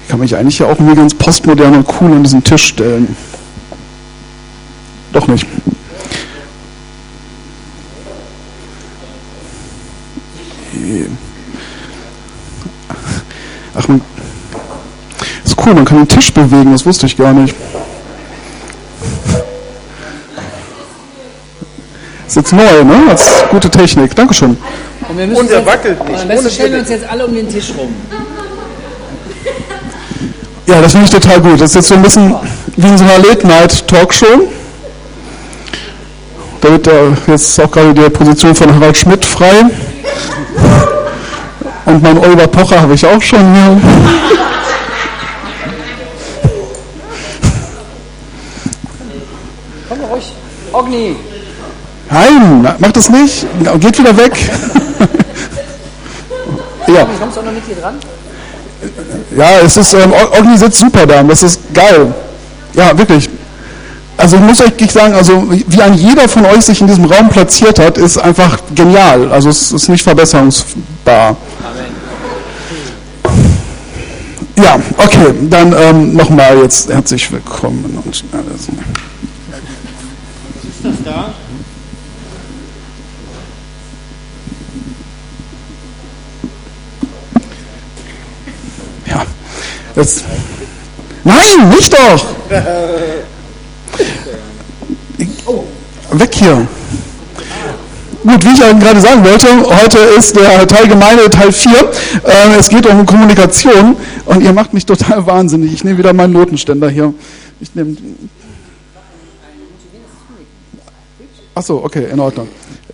Ich kann mich eigentlich ja auch irgendwie ganz postmodern und cool an diesen Tisch stellen. Doch nicht. Ach, ist cool, man kann den Tisch bewegen, das wusste ich gar nicht. Ist jetzt neu, ne? Das ist gute Technik. Dankeschön. Und er wackelt nicht. Am besten stellen wir uns jetzt alle um den Tisch rum. Ja, das finde ich total gut. Das ist jetzt so ein bisschen wie in so einer Late-Night-Talkshow. Da wird jetzt auch gerade die Position von Harald Schmidt frei. Und meinen Oliver Pocher habe ich auch schon hier. Komm doch ruhig. Ogni. Nein, mach das nicht. Geht wieder weg. Ja. Kommst du auch noch mit hier dran? Ja, es ist, Ogni sitzt super da. Das ist geil. Ja, wirklich. Also ich muss euch sagen, also wie ein jeder von euch sich in diesem Raum platziert hat, ist einfach genial. Also es ist nicht verbesserungsbar. Amen. Ja, okay, dann nochmal jetzt herzlich willkommen und alles. Was ist das da? Ja, jetzt. Nein, nicht doch! Weg hier. Gut, wie ich Ihnen gerade sagen wollte, heute ist der Teil Gemeinde, Teil 4. Es geht um Kommunikation und ihr macht mich total wahnsinnig. Ich nehme wieder meinen Notenständer hier. Ich nehme. Achso, okay, in Ordnung.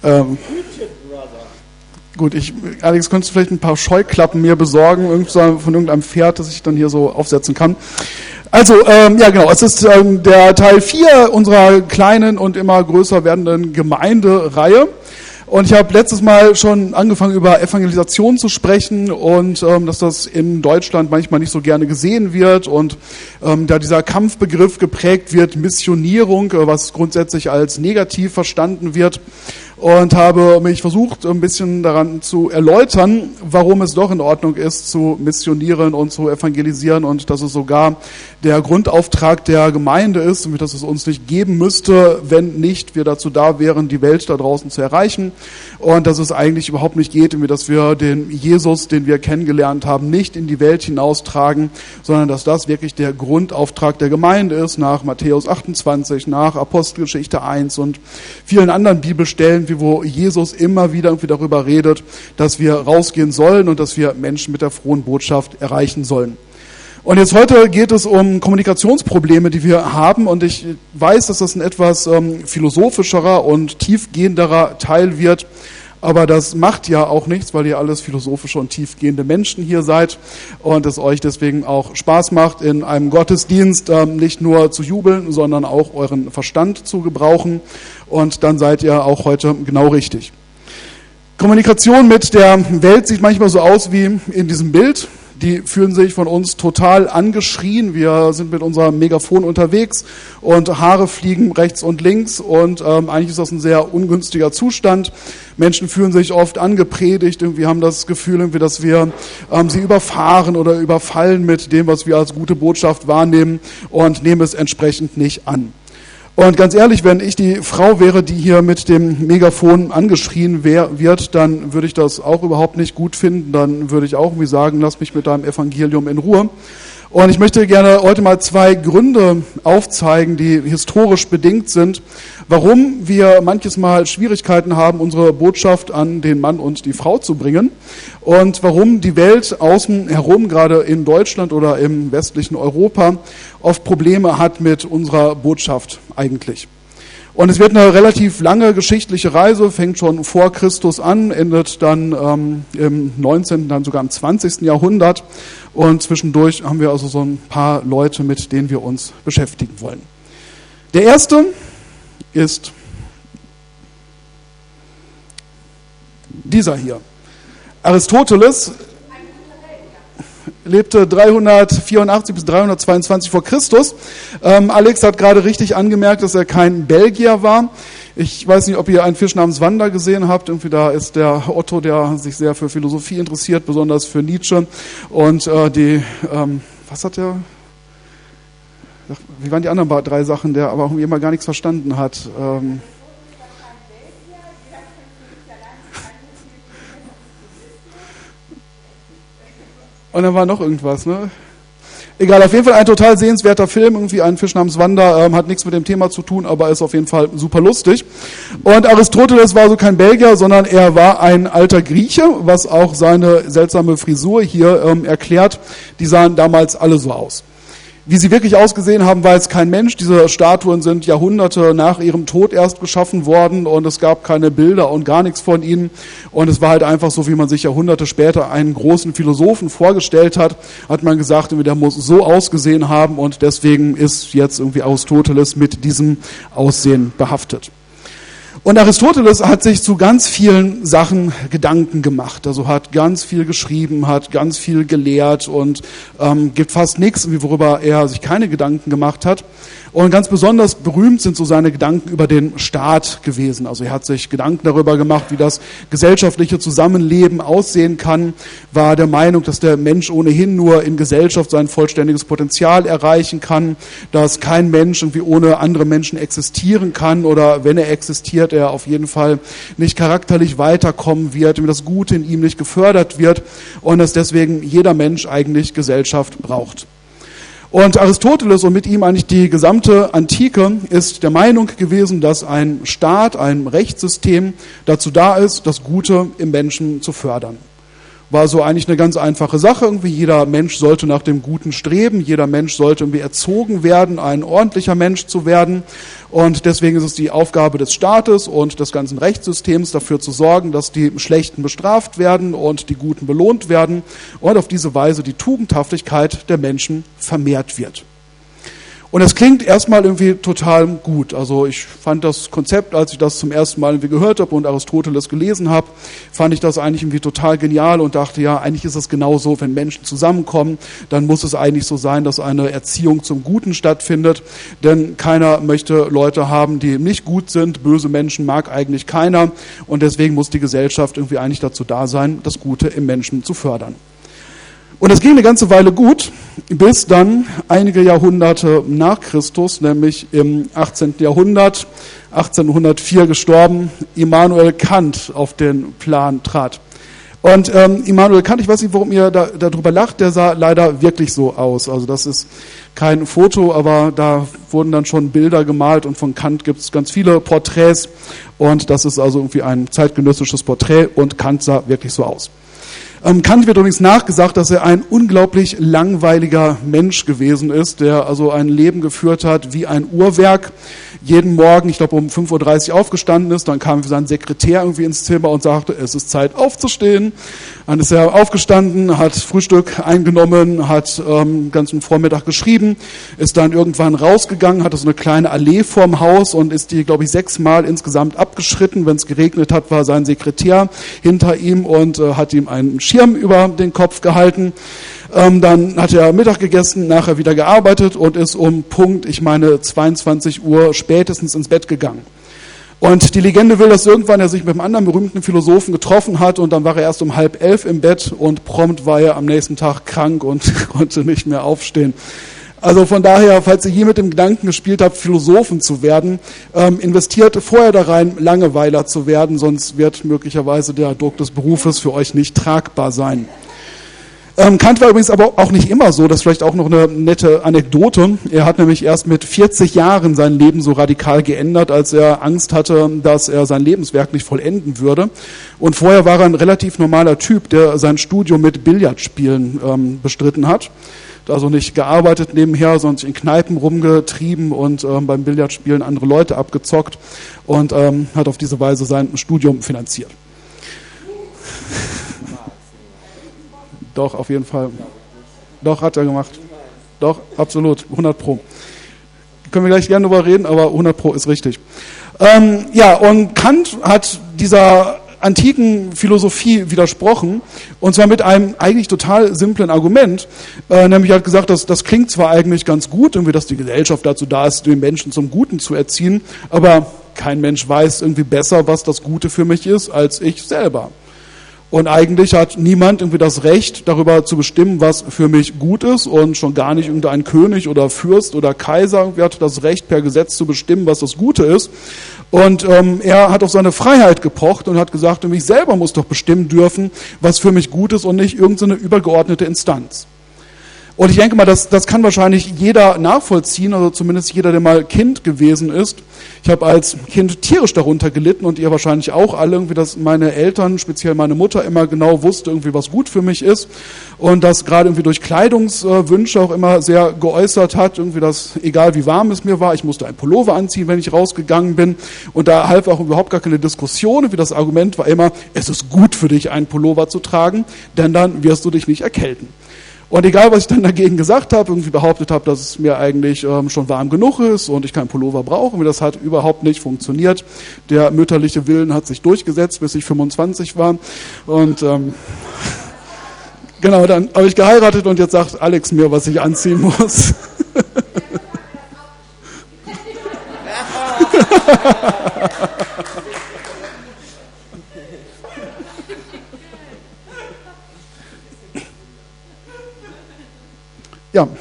Gut, Alex, könntest du vielleicht ein paar Scheuklappen mir besorgen, von irgendeinem Pferd, das ich dann hier so aufsetzen kann? Also, ja genau, es ist der Teil 4 unserer kleinen und immer größer werdenden Gemeindereihe. Und ich habe letztes Mal schon angefangen, über Evangelisation zu sprechen und dass das in Deutschland manchmal nicht so gerne gesehen wird und da dieser Kampfbegriff geprägt wird, Missionierung, was grundsätzlich als negativ verstanden wird. Und habe mich versucht, ein bisschen daran zu erläutern, warum es doch in Ordnung ist, zu missionieren und zu evangelisieren und dass es sogar der Grundauftrag der Gemeinde ist und dass es uns nicht geben müsste, wenn nicht wir dazu da wären, die Welt da draußen zu erreichen und dass es eigentlich überhaupt nicht geht, dass wir den Jesus, den wir kennengelernt haben, nicht in die Welt hinaustragen, sondern dass das wirklich der Grundauftrag der Gemeinde ist, nach Matthäus 28, nach Apostelgeschichte 1 und vielen anderen Bibelstellen, wo Jesus immer wieder irgendwie darüber redet, dass wir rausgehen sollen und dass wir Menschen mit der frohen Botschaft erreichen sollen. Und jetzt heute geht es um Kommunikationsprobleme, die wir haben. Und ich weiß, dass das ein etwas philosophischerer und tiefgehenderer Teil wird. Aber das macht ja auch nichts, weil ihr alles philosophische und tiefgehende Menschen hier seid und es euch deswegen auch Spaß macht, in einem Gottesdienst nicht nur zu jubeln, sondern auch euren Verstand zu gebrauchen. Und dann seid ihr auch heute genau richtig. Kommunikation mit der Welt sieht manchmal so aus wie in diesem Bild. Die fühlen sich von uns total angeschrien. Wir sind mit unserem Megafon unterwegs und Haare fliegen rechts und links und eigentlich ist das ein sehr ungünstiger Zustand. Menschen fühlen sich oft angepredigt. Wir haben das Gefühl, dass wir sie überfahren oder überfallen mit dem, was wir als gute Botschaft wahrnehmen und nehmen es entsprechend nicht an. Und ganz ehrlich, wenn ich die Frau wäre, die hier mit dem Megafon angeschrien wird, dann würde ich das auch überhaupt nicht gut finden. Dann würde ich auch irgendwie sagen, lass mich mit deinem Evangelium in Ruhe. Und ich möchte gerne heute mal 2 Gründe aufzeigen, die historisch bedingt sind, warum wir manches Mal Schwierigkeiten haben, unsere Botschaft an den Mann und die Frau zu bringen und warum die Welt außen herum, gerade in Deutschland oder im westlichen Europa, oft Probleme hat mit unserer Botschaft eigentlich. Und es wird eine relativ lange geschichtliche Reise, fängt schon vor Christus an, endet dann im 19., dann sogar im 20. Jahrhundert. Und zwischendurch haben wir also so ein paar Leute, mit denen wir uns beschäftigen wollen. Der erste ist dieser hier. Aristoteles lebte 384 bis 322 vor Christus. Alex hat gerade richtig angemerkt, dass er kein Belgier war. Ich weiß nicht, ob ihr einen Fisch namens Wanda gesehen habt. Irgendwie da ist der Otto, der sich sehr für Philosophie interessiert, besonders für Nietzsche und die was hat der, wie waren die anderen 3 Sachen, der aber auch irgendwie immer gar nichts verstanden hat. Und dann war noch irgendwas, ne? Egal, auf jeden Fall ein total sehenswerter Film, irgendwie ein Fisch namens Wanda, hat nichts mit dem Thema zu tun, aber ist auf jeden Fall super lustig. Und Aristoteles war so kein Belgier, sondern er war ein alter Grieche, was auch seine seltsame Frisur hier erklärt. Die sahen damals alle so aus. Wie sie wirklich ausgesehen haben, weiß kein Mensch. Diese Statuen sind Jahrhunderte nach ihrem Tod erst geschaffen worden und es gab keine Bilder und gar nichts von ihnen. Und es war halt einfach so, wie man sich Jahrhunderte später einen großen Philosophen vorgestellt hat, hat man gesagt, der muss so ausgesehen haben und deswegen ist jetzt irgendwie Aristoteles mit diesem Aussehen behaftet. Und Aristoteles hat sich zu ganz vielen Sachen Gedanken gemacht, also hat ganz viel geschrieben, hat ganz viel gelehrt und gibt fast nichts, worüber er sich keine Gedanken gemacht hat. Und ganz besonders berühmt sind so seine Gedanken über den Staat gewesen. Also er hat sich Gedanken darüber gemacht, wie das gesellschaftliche Zusammenleben aussehen kann, war der Meinung, dass der Mensch ohnehin nur in Gesellschaft sein vollständiges Potenzial erreichen kann, dass kein Mensch irgendwie ohne andere Menschen existieren kann oder wenn er existiert, er auf jeden Fall nicht charakterlich weiterkommen wird, das Gute in ihm nicht gefördert wird und dass deswegen jeder Mensch eigentlich Gesellschaft braucht. Und Aristoteles und mit ihm eigentlich die gesamte Antike ist der Meinung gewesen, dass ein Staat, ein Rechtssystem dazu da ist, das Gute im Menschen zu fördern. War so eigentlich eine ganz einfache Sache. Irgendwie jeder Mensch sollte nach dem Guten streben, jeder Mensch sollte irgendwie erzogen werden, ein ordentlicher Mensch zu werden. Und deswegen ist es die Aufgabe des Staates und des ganzen Rechtssystems dafür zu sorgen, dass die Schlechten bestraft werden und die Guten belohnt werden und auf diese Weise die Tugendhaftigkeit der Menschen vermehrt wird. Und es klingt erstmal irgendwie total gut. Also ich fand das Konzept, als ich das zum ersten Mal irgendwie gehört habe und Aristoteles gelesen habe, fand ich das eigentlich irgendwie total genial und dachte, ja, eigentlich ist es genauso, wenn Menschen zusammenkommen, dann muss es eigentlich so sein, dass eine Erziehung zum Guten stattfindet. Denn keiner möchte Leute haben, die nicht gut sind. Böse Menschen mag eigentlich keiner. Und deswegen muss die Gesellschaft irgendwie eigentlich dazu da sein, das Gute im Menschen zu fördern. Und es ging eine ganze Weile gut, bis dann einige Jahrhunderte nach Christus, nämlich im 18. Jahrhundert, 1804 gestorben, Immanuel Kant auf den Plan trat. Und Immanuel Kant, ich weiß nicht, warum ihr darüber lacht, der sah leider wirklich so aus. Also das ist kein Foto, aber da wurden dann schon Bilder gemalt und von Kant gibt es ganz viele Porträts und das ist also irgendwie ein zeitgenössisches Porträt und Kant sah wirklich so aus. Kant wird übrigens nachgesagt, dass er ein unglaublich langweiliger Mensch gewesen ist, der also ein Leben geführt hat wie ein Uhrwerk. Jeden Morgen, ich glaube um 5.30 Uhr aufgestanden ist, dann kam sein Sekretär irgendwie ins Zimmer und sagte, es ist Zeit aufzustehen. Dann ist er aufgestanden, hat Frühstück eingenommen, hat ganzen Vormittag geschrieben, ist dann irgendwann rausgegangen, hatte so eine kleine Allee vorm Haus und ist die, glaube ich, 6 Mal insgesamt abgeschritten. Wenn es geregnet hat, war sein Sekretär hinter ihm und hat ihm einen Schirm über den Kopf gehalten. Dann hat er Mittag gegessen, nachher wieder gearbeitet und ist um Punkt, 22 Uhr spätestens ins Bett gegangen. Und die Legende will, dass irgendwann er sich mit einem anderen berühmten Philosophen getroffen hat und dann war er erst um 10:30 im Bett und prompt war er am nächsten Tag krank und konnte nicht mehr aufstehen. Also von daher, falls ihr hier mit dem Gedanken gespielt habt, Philosophen zu werden, investiert vorher da rein, Langeweiler zu werden, sonst wird möglicherweise der Druck des Berufes für euch nicht tragbar sein. Kant war übrigens aber auch nicht immer so, das ist vielleicht auch noch eine nette Anekdote. Er hat nämlich erst mit 40 Jahren sein Leben so radikal geändert, als er Angst hatte, dass er sein Lebenswerk nicht vollenden würde. Und vorher war er ein relativ normaler Typ, der sein Studium mit Billardspielen bestritten hat. Also nicht gearbeitet nebenher, sondern sich in Kneipen rumgetrieben und beim Billardspielen andere Leute abgezockt und hat auf diese Weise sein Studium finanziert. Doch, auf jeden Fall. Doch, hat er gemacht. Doch, absolut, 100 Pro. Können wir gleich gerne drüber reden, aber 100 Pro ist richtig. Und Kant hat dieser antiken Philosophie widersprochen, und zwar mit einem eigentlich total simplen Argument, nämlich hat gesagt, dass das klingt zwar eigentlich ganz gut, irgendwie, dass die Gesellschaft dazu da ist, den Menschen zum Guten zu erziehen, aber kein Mensch weiß irgendwie besser, was das Gute für mich ist, als ich selber. Und eigentlich hat niemand irgendwie das Recht, darüber zu bestimmen, was für mich gut ist, und schon gar nicht irgendein König oder Fürst oder Kaiser irgendwie hat das Recht, per Gesetz zu bestimmen, was das Gute ist. Und er hat auf seine Freiheit gepocht und hat gesagt, ich selber muss doch bestimmen dürfen, was für mich gut ist, und nicht irgendeine übergeordnete Instanz. Und ich denke mal, das kann wahrscheinlich jeder nachvollziehen, also zumindest jeder, der mal Kind gewesen ist. Ich habe als Kind tierisch darunter gelitten, und ihr wahrscheinlich auch alle, irgendwie, dass meine Eltern, speziell meine Mutter, immer genau wusste, irgendwie, was gut für mich ist, und das gerade irgendwie durch Kleidungswünsche auch immer sehr geäußert hat, irgendwie, dass egal wie warm es mir war, ich musste ein Pullover anziehen, wenn ich rausgegangen bin, und da half auch überhaupt gar keine Diskussion, wie das Argument war immer, es ist gut für dich, einen Pullover zu tragen, denn dann wirst du dich nicht erkälten. Und egal, was ich dann dagegen gesagt habe, irgendwie behauptet habe, dass es mir eigentlich schon warm genug ist und ich keinen Pullover brauche, und das hat überhaupt nicht funktioniert. Der mütterliche Willen hat sich durchgesetzt, bis ich 25 war. Und genau, dann habe ich geheiratet, und jetzt sagt Alex mir, was ich anziehen muss. Ja.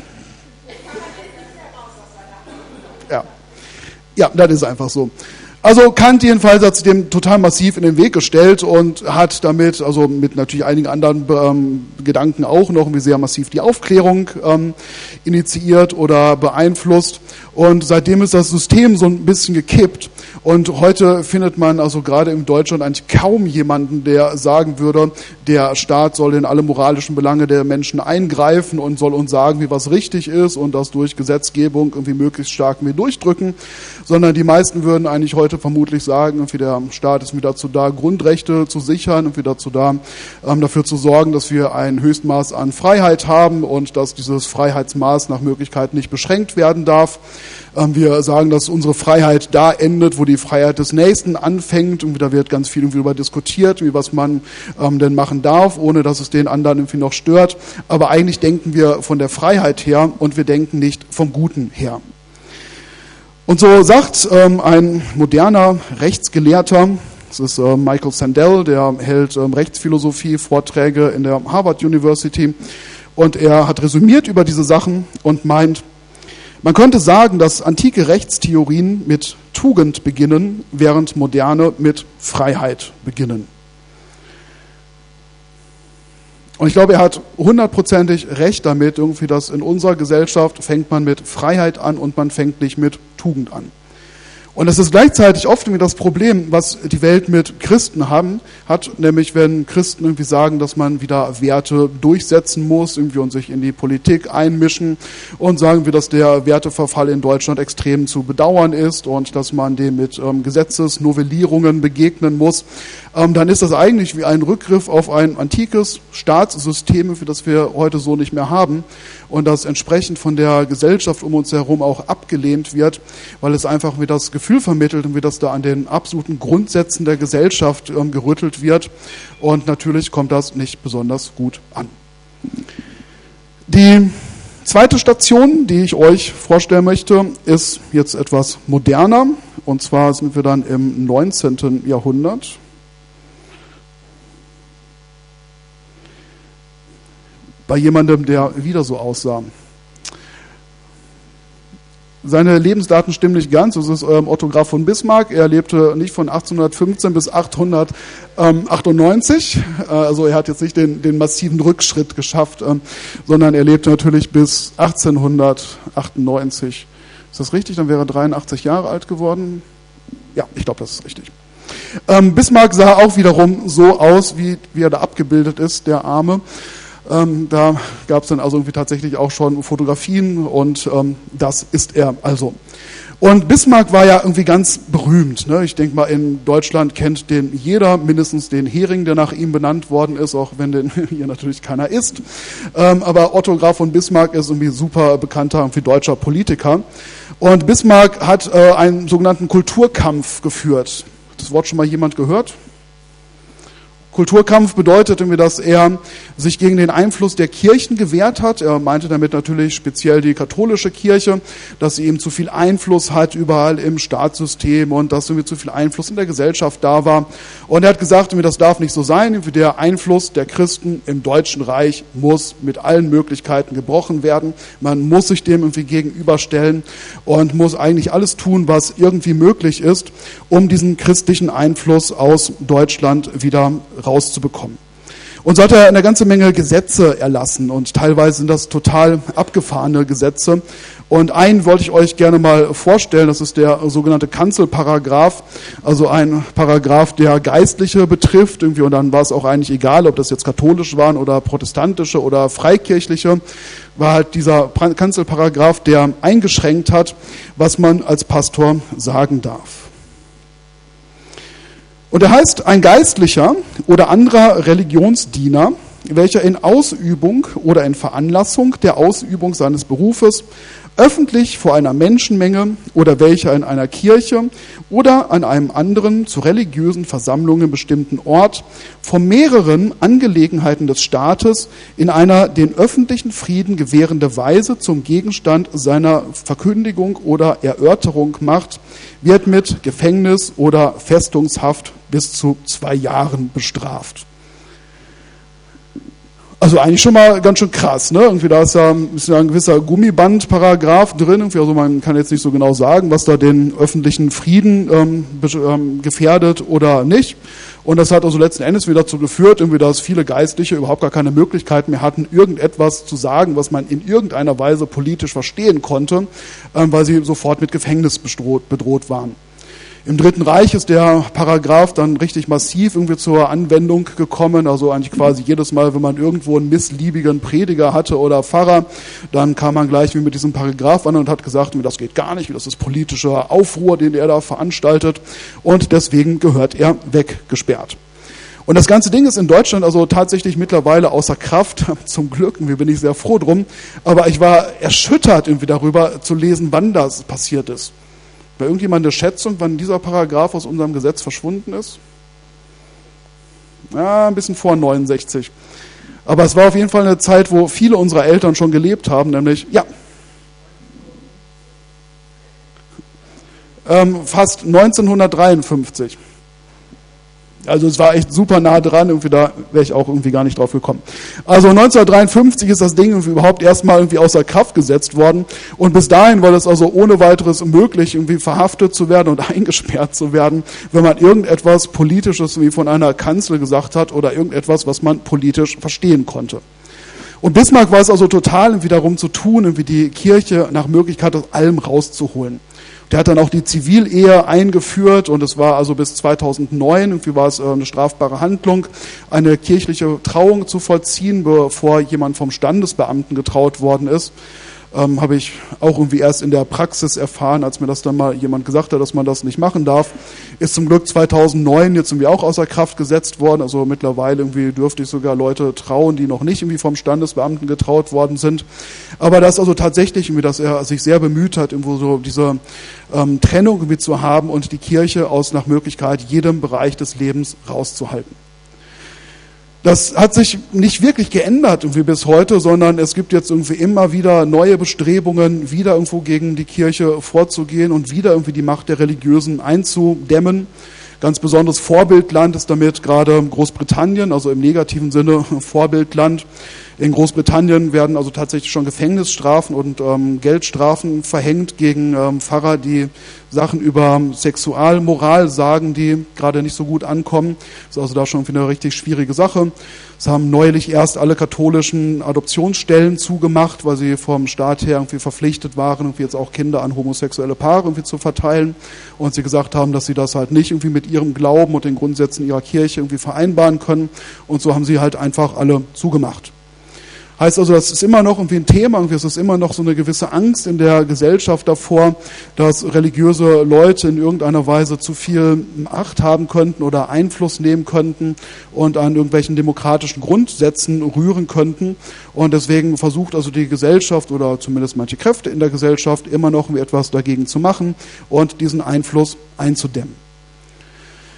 Ja, das ist einfach so. Also Kant jedenfalls hat sich dem total massiv in den Weg gestellt und hat damit, also mit natürlich einigen anderen Gedanken auch noch, wie sehr massiv die Aufklärung initiiert oder beeinflusst. Und seitdem ist das System so ein bisschen gekippt. Und heute findet man also gerade in Deutschland eigentlich kaum jemanden, der sagen würde, der Staat soll in alle moralischen Belange der Menschen eingreifen und soll uns sagen, wie was richtig ist, und das durch Gesetzgebung irgendwie möglichst stark durchdrücken, sondern die meisten würden eigentlich heute vermutlich sagen, irgendwie der Staat ist wieder dazu da, Grundrechte zu sichern, und wieder dazu da, dafür zu sorgen, dass wir ein Höchstmaß an Freiheit haben und dass dieses Freiheitsmaß nach Möglichkeit nicht beschränkt werden darf. Wir sagen, dass unsere Freiheit da endet, wo die Freiheit des Nächsten anfängt, und da wird ganz viel irgendwie darüber diskutiert, wie was man denn machen darf, ohne dass es den anderen irgendwie noch stört. Aber eigentlich denken wir von der Freiheit her, und wir denken nicht vom Guten her. Und so sagt ein moderner Rechtsgelehrter, das ist Michael Sandel, der hält Rechtsphilosophie-Vorträge in der Harvard University, und er hat resümiert über diese Sachen und meint, man könnte sagen, dass antike Rechtstheorien mit Tugend beginnen, während moderne mit Freiheit beginnen. Und ich glaube, er hat 100%ig recht damit, irgendwie, dass in unserer Gesellschaft fängt man mit Freiheit an und man fängt nicht mit Tugend an. Und das ist gleichzeitig oft irgendwie das Problem, was die Welt mit Christen hat, nämlich wenn Christen irgendwie sagen, dass man wieder Werte durchsetzen muss irgendwie und sich in die Politik einmischen, und sagen wir, dass der Werteverfall in Deutschland extrem zu bedauern ist und dass man dem mit Gesetzesnovellierungen begegnen muss, dann ist das eigentlich wie ein Rückgriff auf ein antikes Staatssystem, für das wir heute so nicht mehr haben, und das entsprechend von der Gesellschaft um uns herum auch abgelehnt wird, weil es einfach wie das Gefühl vermittelt, und wie das da an den absoluten Grundsätzen der Gesellschaft gerüttelt wird, und natürlich kommt das nicht besonders gut an. Die zweite Station, die ich euch vorstellen möchte, ist jetzt etwas moderner, und zwar sind wir dann im 19. Jahrhundert. Bei jemandem, der wieder so aussah. Seine Lebensdaten stimmen nicht ganz. Das ist Otto Graf von Bismarck. Er lebte nicht von 1815 bis 898. Also er hat jetzt nicht den massiven Rückschritt geschafft, sondern er lebte natürlich bis 1898. Ist das richtig? Dann wäre er 83 Jahre alt geworden. Ja, ich glaube, das ist richtig. Bismarck sah auch wiederum so aus, wie er da abgebildet ist, der Arme. Da gab es dann also irgendwie tatsächlich auch schon Fotografien, und das ist er also. Und Bismarck war ja irgendwie ganz berühmt, ne? Ich denke mal, in Deutschland kennt den jeder, mindestens den Hering, der nach ihm benannt worden ist, auch wenn den hier natürlich keiner isst. Aber Otto Graf von Bismarck ist irgendwie super bekannter irgendwie deutscher Politiker. Und Bismarck hat einen sogenannten Kulturkampf geführt. Das Wort schon mal jemand gehört? Kulturkampf bedeutet irgendwie, dass er sich gegen den Einfluss der Kirchen gewehrt hat. Er meinte damit natürlich speziell die katholische Kirche, dass sie eben zu viel Einfluss hat überall im Staatssystem und dass irgendwie zu viel Einfluss in der Gesellschaft da war. Und er hat gesagt, das darf nicht so sein. Der Einfluss der Christen im Deutschen Reich muss mit allen Möglichkeiten gebrochen werden. Man muss sich dem irgendwie gegenüberstellen und muss eigentlich alles tun, was irgendwie möglich ist, um diesen christlichen Einfluss aus Deutschland wieder rauszubekommen. Und so hat er eine ganze Menge Gesetze erlassen und teilweise sind das total abgefahrene Gesetze. Und einen wollte ich euch gerne mal vorstellen, das ist der sogenannte Kanzelparagraph, also ein Paragraph, der Geistliche betrifft, irgendwie, und dann war es auch eigentlich egal, ob das jetzt katholisch waren oder protestantische oder freikirchliche, war halt dieser Kanzelparagraph, der eingeschränkt hat, was man als Pastor sagen darf. Und er heißt, ein Geistlicher oder anderer Religionsdiener, welcher in Ausübung oder in Veranlassung der Ausübung seines Berufes öffentlich vor einer Menschenmenge oder welcher in einer Kirche oder an einem anderen zu religiösen Versammlungen bestimmten Ort von mehreren Angelegenheiten des Staates in einer den öffentlichen Frieden gewährende Weise zum Gegenstand seiner Verkündigung oder Erörterung macht, wird mit Gefängnis oder Festungshaft bis zu 2 Jahren bestraft. Also eigentlich schon mal ganz schön krass, ne? Irgendwie da ist ja ein gewisser Gummiband-Paragraph drin. Irgendwie, also man kann jetzt nicht so genau sagen, was da den öffentlichen Frieden gefährdet oder nicht. Und das hat also letzten Endes wieder dazu geführt, irgendwie, dass viele Geistliche überhaupt gar keine Möglichkeit mehr hatten, irgendetwas zu sagen, was man in irgendeiner Weise politisch verstehen konnte, weil sie sofort mit Gefängnis bedroht waren. Im Dritten Reich ist der Paragraph dann richtig massiv irgendwie zur Anwendung gekommen. Also eigentlich quasi jedes Mal, wenn man irgendwo einen missliebigen Prediger hatte oder Pfarrer, dann kam man gleich mit diesem Paragraph an und hat gesagt, das geht gar nicht, das ist politischer Aufruhr, den er da veranstaltet. Und deswegen gehört er weggesperrt. Und das ganze Ding ist in Deutschland also tatsächlich mittlerweile außer Kraft, zum Glück, irgendwie bin ich sehr froh drum. Aber ich war erschüttert irgendwie darüber zu lesen, wann das passiert ist. Bei irgendjemand eine Schätzung, wann dieser Paragraph aus unserem Gesetz verschwunden ist? Ja, ein bisschen vor 69. Aber es war auf jeden Fall eine Zeit, wo viele unserer Eltern schon gelebt haben, nämlich, fast 1953. Also es war echt super nah dran, irgendwie da wäre ich auch irgendwie gar nicht drauf gekommen. Also 1953 ist das Ding irgendwie überhaupt erstmal irgendwie außer Kraft gesetzt worden und bis dahin war das also ohne weiteres möglich, irgendwie verhaftet zu werden und eingesperrt zu werden, wenn man irgendetwas Politisches wie von einer Kanzel gesagt hat oder irgendetwas, was man politisch verstehen konnte. Und Bismarck war es also total irgendwie darum zu tun, irgendwie die Kirche nach Möglichkeit aus allem rauszuholen. Der hat dann auch die Zivilehe eingeführt und es war also bis 2009, irgendwie war es eine strafbare Handlung, eine kirchliche Trauung zu vollziehen, bevor jemand vom Standesbeamten getraut worden ist. Habe ich auch irgendwie erst in der Praxis erfahren, als mir das dann mal jemand gesagt hat, dass man das nicht machen darf. Ist zum Glück 2009 jetzt irgendwie auch außer Kraft gesetzt worden. Also mittlerweile irgendwie dürfte ich sogar Leute trauen, die noch nicht irgendwie vom Standesbeamten getraut worden sind. Aber das ist also tatsächlich irgendwie, dass er sich sehr bemüht hat, irgendwo so diese Trennung irgendwie zu haben und die Kirche aus nach Möglichkeit jedem Bereich des Lebens rauszuhalten. Das hat sich nicht wirklich geändert irgendwie bis heute, sondern es gibt jetzt irgendwie immer wieder neue Bestrebungen, wieder irgendwo gegen die Kirche vorzugehen und wieder irgendwie die Macht der Religiösen einzudämmen. Ganz besonderes Vorbildland ist damit gerade Großbritannien, also im negativen Sinne Vorbildland. In Großbritannien werden also tatsächlich schon Gefängnisstrafen und Geldstrafen verhängt gegen Pfarrer, die Sachen über Sexualmoral sagen, die gerade nicht so gut ankommen. Das ist also da schon eine richtig schwierige Sache. Es haben neulich erst alle katholischen Adoptionsstellen zugemacht, weil sie vom Staat her irgendwie verpflichtet waren, irgendwie jetzt auch Kinder an homosexuelle Paare irgendwie zu verteilen. Und sie gesagt haben, dass sie das halt nicht irgendwie mit ihrem Glauben und den Grundsätzen ihrer Kirche irgendwie vereinbaren können. Und so haben sie halt einfach alle zugemacht. Heißt also, das ist immer noch irgendwie ein Thema, es ist immer noch so eine gewisse Angst in der Gesellschaft davor, dass religiöse Leute in irgendeiner Weise zu viel Macht haben könnten oder Einfluss nehmen könnten und an irgendwelchen demokratischen Grundsätzen rühren könnten. Und deswegen versucht also die Gesellschaft oder zumindest manche Kräfte in der Gesellschaft immer noch etwas dagegen zu machen und diesen Einfluss einzudämmen.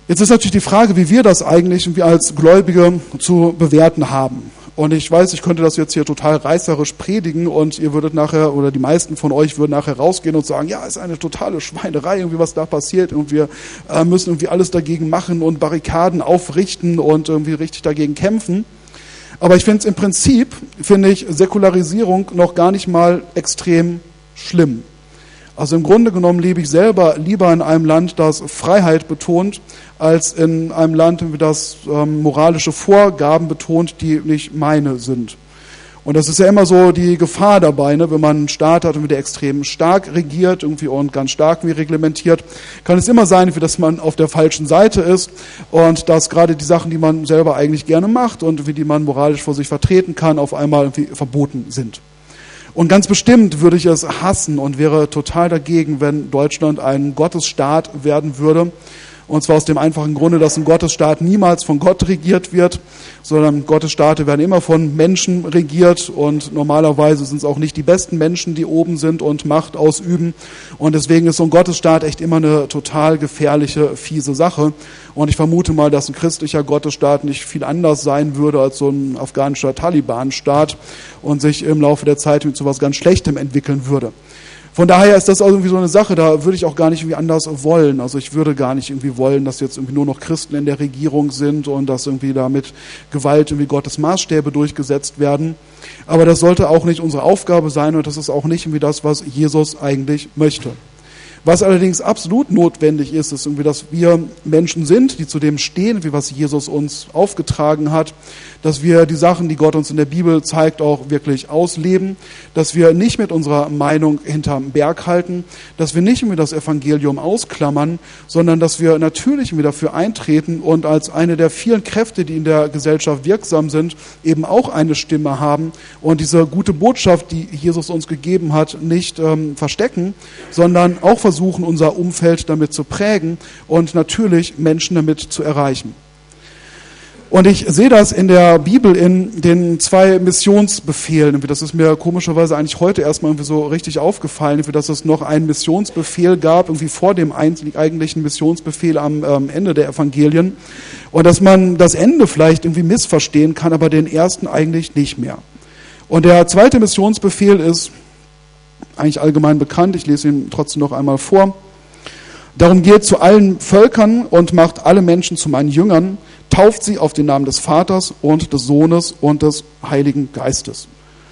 Jetzt ist natürlich die Frage, wie wir das eigentlich irgendwie als Gläubige zu bewerten haben. Und ich weiß, ich könnte das jetzt hier total reißerisch predigen und ihr würdet nachher, oder die meisten von euch würden nachher rausgehen und sagen, ja, ist eine totale Schweinerei, irgendwie was da passiert und wir müssen irgendwie alles dagegen machen und Barrikaden aufrichten und irgendwie richtig dagegen kämpfen. Aber ich finde es im Prinzip, Säkularisierung noch gar nicht mal extrem schlimm. Also im Grunde genommen lebe ich selber lieber in einem Land, das Freiheit betont, als in einem Land, das moralische Vorgaben betont, die nicht meine sind. Und das ist ja immer so die Gefahr dabei, ne? Wenn man einen Staat hat, der extrem stark regiert irgendwie und ganz stark reglementiert, kann es immer sein, dass man auf der falschen Seite ist und dass gerade die Sachen, die man selber eigentlich gerne macht und wie die man moralisch vor sich vertreten kann, auf einmal irgendwie verboten sind. Und ganz bestimmt würde ich es hassen und wäre total dagegen, wenn Deutschland ein Gottesstaat werden würde. Und zwar aus dem einfachen Grunde, dass ein Gottesstaat niemals von Gott regiert wird, sondern Gottesstaaten werden immer von Menschen regiert und normalerweise sind es auch nicht die besten Menschen, die oben sind und Macht ausüben. Und deswegen ist so ein Gottesstaat echt immer eine total gefährliche, fiese Sache. Und ich vermute mal, dass ein christlicher Gottesstaat nicht viel anders sein würde als so ein afghanischer Taliban-Staat und sich im Laufe der Zeit zu was ganz Schlechtem entwickeln würde. Von daher ist das auch irgendwie so eine Sache, da würde ich auch gar nicht irgendwie anders wollen. Also ich würde gar nicht irgendwie wollen, dass jetzt irgendwie nur noch Christen in der Regierung sind und dass irgendwie da mit Gewalt irgendwie Gottes Maßstäbe durchgesetzt werden. Aber das sollte auch nicht unsere Aufgabe sein und das ist auch nicht irgendwie das, was Jesus eigentlich möchte. Was allerdings absolut notwendig ist, ist irgendwie, dass wir Menschen sind, die zu dem stehen, wie was Jesus uns aufgetragen hat, dass wir die Sachen, die Gott uns in der Bibel zeigt, auch wirklich ausleben, dass wir nicht mit unserer Meinung hinterm Berg halten, dass wir nicht irgendwie das Evangelium ausklammern, sondern dass wir natürlich irgendwie dafür eintreten und als eine der vielen Kräfte, die in der Gesellschaft wirksam sind, eben auch eine Stimme haben und diese gute Botschaft, die Jesus uns gegeben hat, nicht verstecken, sondern auch versuchen, unser Umfeld damit zu prägen und natürlich Menschen damit zu erreichen. Und ich sehe das in der Bibel in den 2 Missionsbefehlen. Das ist mir komischerweise eigentlich heute erstmal irgendwie so richtig aufgefallen, dass es noch einen Missionsbefehl gab, irgendwie vor dem eigentlichen Missionsbefehl am Ende der Evangelien. Und dass man das Ende vielleicht irgendwie missverstehen kann, aber den ersten eigentlich nicht mehr. Und der 2. Missionsbefehl ist eigentlich allgemein bekannt. Ich lese ihn trotzdem noch einmal vor. Darum geht zu allen Völkern und macht alle Menschen zu meinen Jüngern, tauft sie auf den Namen des Vaters und des Sohnes und des Heiligen Geistes.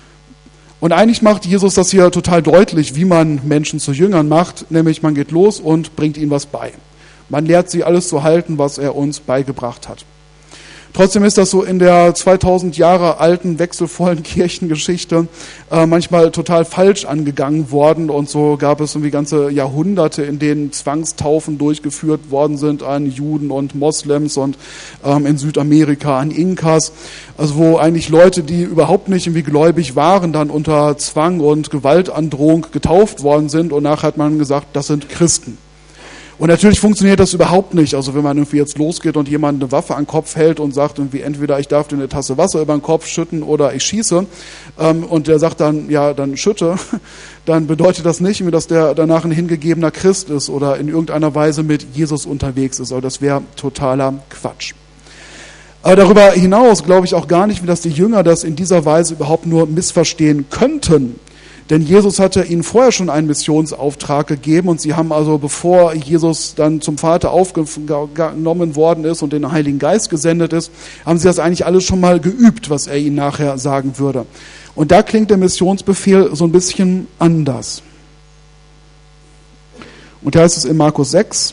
Und eigentlich macht Jesus das hier total deutlich, wie man Menschen zu Jüngern macht, nämlich man geht los und bringt ihnen was bei. Man lehrt sie alles zu halten, was er uns beigebracht hat. Trotzdem ist das so in der 2000 Jahre alten, wechselvollen Kirchengeschichte manchmal total falsch angegangen worden. Und so gab es irgendwie ganze Jahrhunderte, in denen Zwangstaufen durchgeführt worden sind an Juden und Moslems und in Südamerika an Inkas. Also wo eigentlich Leute, die überhaupt nicht irgendwie gläubig waren, dann unter Zwang und Gewaltandrohung getauft worden sind. Und nachher hat man gesagt, das sind Christen. Und natürlich funktioniert das überhaupt nicht. Also wenn man irgendwie jetzt losgeht und jemand eine Waffe an den Kopf hält und sagt irgendwie entweder ich darf dir eine Tasse Wasser über den Kopf schütten oder ich schieße und der sagt dann, ja, dann schütte, dann bedeutet das nicht, dass der danach ein hingegebener Christ ist oder in irgendeiner Weise mit Jesus unterwegs ist. Also das wäre totaler Quatsch. Aber darüber hinaus glaube ich auch gar nicht, dass die Jünger das in dieser Weise überhaupt nur missverstehen könnten. Denn Jesus hatte ihnen vorher schon einen Missionsauftrag gegeben und sie haben also, bevor Jesus dann zum Vater aufgenommen worden ist und den Heiligen Geist gesendet ist, haben sie das eigentlich alles schon mal geübt, was er ihnen nachher sagen würde. Und da klingt der Missionsbefehl so ein bisschen anders. Und da heißt es in Markus 6,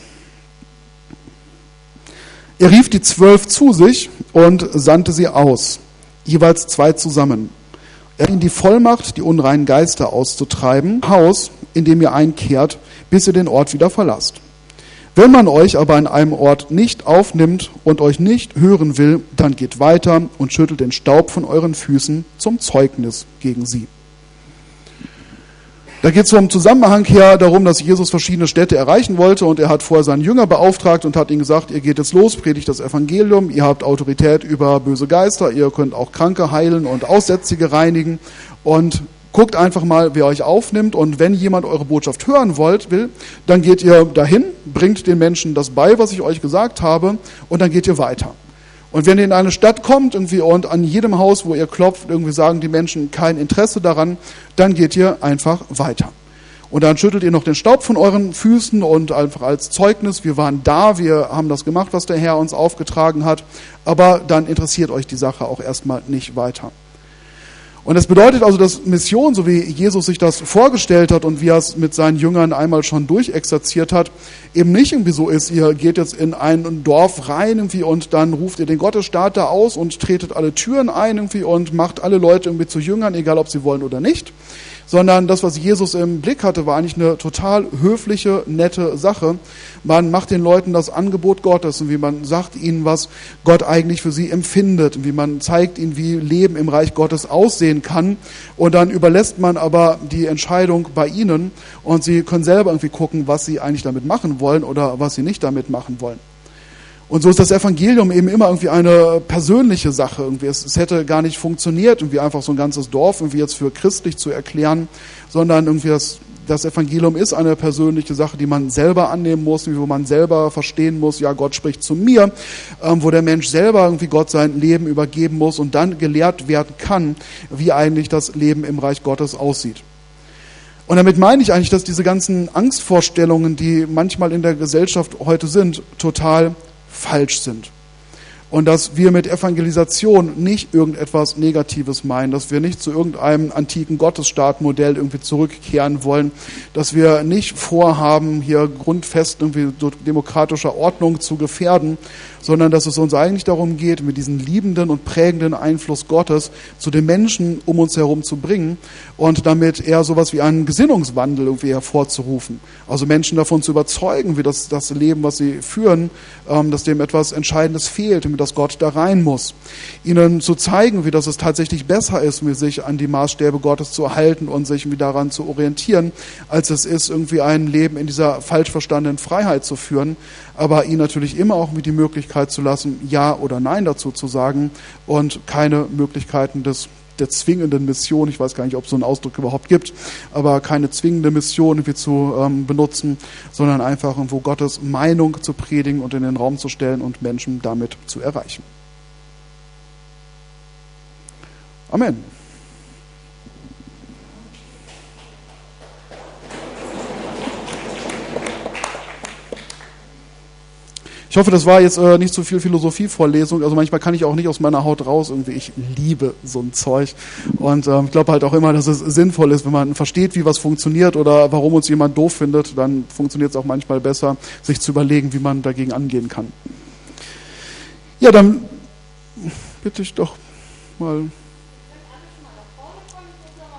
er rief die 12 zu sich und sandte sie aus, jeweils 2 zusammen. Er hat ihnen die Vollmacht, die unreinen Geister auszutreiben, Haus, in dem ihr einkehrt, bis ihr den Ort wieder verlasst. Wenn man euch aber an einem Ort nicht aufnimmt und euch nicht hören will, dann geht weiter und schüttelt den Staub von euren Füßen zum Zeugnis gegen sie. Da geht es vom Zusammenhang her darum, dass Jesus verschiedene Städte erreichen wollte und er hat vorher seinen Jünger beauftragt und hat ihnen gesagt, ihr geht jetzt los, predigt das Evangelium, ihr habt Autorität über böse Geister, ihr könnt auch Kranke heilen und Aussätzige reinigen und Guckt einfach mal, wer euch aufnimmt, und wenn jemand eure Botschaft hören will, dann geht ihr dahin, bringt den Menschen das bei, was ich euch gesagt habe, und dann geht ihr weiter. Und wenn ihr in eine Stadt kommt irgendwie und an jedem Haus, wo ihr klopft, irgendwie sagen die Menschen kein Interesse daran, dann geht ihr einfach weiter. Und dann schüttelt ihr noch den Staub von euren Füßen und einfach als Zeugnis, wir waren da, wir haben das gemacht, was der Herr uns aufgetragen hat, aber dann interessiert euch die Sache auch erstmal nicht weiter. Und das bedeutet also, dass Mission, so wie Jesus sich das vorgestellt hat und wie er es mit seinen Jüngern einmal schon durchexerziert hat, eben nicht irgendwie so ist, ihr geht jetzt in ein Dorf rein irgendwie und dann ruft ihr den Gottesstaat da aus und tretet alle Türen ein irgendwie und macht alle Leute irgendwie zu Jüngern, egal ob sie wollen oder nicht. Sondern das, was Jesus im Blick hatte, war eigentlich eine total höfliche, nette Sache. Man macht den Leuten das Angebot Gottes und wie man sagt ihnen, was Gott eigentlich für sie empfindet und wie man zeigt ihnen, wie Leben im Reich Gottes aussehen kann. Und dann überlässt man aber die Entscheidung bei ihnen und sie können selber irgendwie gucken, was sie eigentlich damit machen wollen oder was sie nicht damit machen wollen. Und so ist das Evangelium eben immer irgendwie eine persönliche Sache. Irgendwie es hätte gar nicht funktioniert, irgendwie einfach so ein ganzes Dorf irgendwie jetzt für christlich zu erklären, sondern irgendwie das Evangelium ist eine persönliche Sache, die man selber annehmen muss, wo man selber verstehen muss, ja, Gott spricht zu mir, wo der Mensch selber irgendwie Gott sein Leben übergeben muss und dann gelehrt werden kann, wie eigentlich das Leben im Reich Gottes aussieht. Und damit meine ich eigentlich, dass diese ganzen Angstvorstellungen, die manchmal in der Gesellschaft heute sind, total falsch sind. Und dass wir mit Evangelisation nicht irgendetwas Negatives meinen, dass wir nicht zu irgendeinem antiken Gottesstaatmodell irgendwie zurückkehren wollen, dass wir nicht vorhaben, hier Grundfesten irgendwie durch demokratischer Ordnung zu gefährden, sondern dass es uns eigentlich darum geht, mit diesem liebenden und prägenden Einfluss Gottes zu den Menschen um uns herum zu bringen und damit eher sowas wie einen Gesinnungswandel irgendwie hervorzurufen. Also Menschen davon zu überzeugen, wie das Leben, was sie führen, dass dem etwas Entscheidendes fehlt, dass Gott da rein muss. Ihnen zu zeigen, wie das es tatsächlich besser ist, sich an die Maßstäbe Gottes zu halten und sich irgendwie daran zu orientieren, als es ist, irgendwie ein Leben in dieser falsch verstandenen Freiheit zu führen, aber ihnen natürlich immer auch mit die Möglichkeit zu lassen, Ja oder Nein dazu zu sagen und keine Möglichkeiten der zwingenden Mission, ich weiß gar nicht, ob es so einen Ausdruck überhaupt gibt, aber keine zwingende Mission irgendwie zu benutzen, sondern einfach irgendwo Gottes Meinung zu predigen und in den Raum zu stellen und Menschen damit zu erreichen. Amen. Ich hoffe, das war jetzt nicht zu viel Philosophievorlesung. Also manchmal kann ich auch nicht aus meiner Haut raus. Irgendwie, ich liebe so ein Zeug. Und ich glaube halt auch immer, dass es sinnvoll ist, wenn man versteht, wie was funktioniert oder warum uns jemand doof findet, dann funktioniert es auch manchmal besser, sich zu überlegen, wie man dagegen angehen kann. Ja, dann bitte ich doch mal